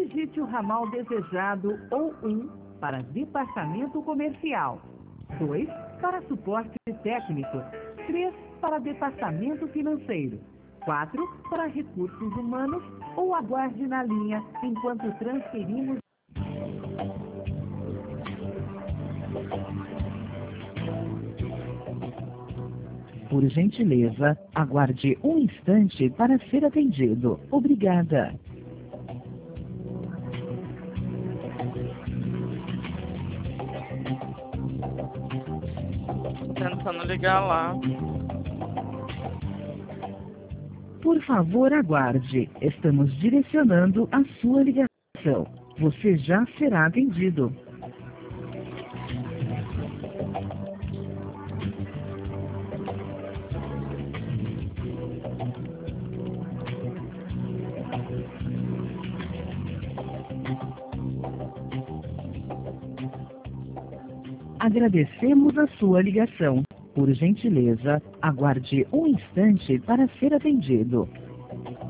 digite o ramal desejado ou 1 para departamento comercial, 2 para suporte técnico, 3 para departamento financeiro, 4 para recursos humanos ou aguarde na linha enquanto transferimos. Por gentileza, aguarde um instante para ser atendido. Obrigada. Tentando ligar lá. Por favor, aguarde. Estamos direcionando a sua ligação. Você já será atendido. Agradecemos a sua ligação. Por gentileza, aguarde um instante para ser atendido.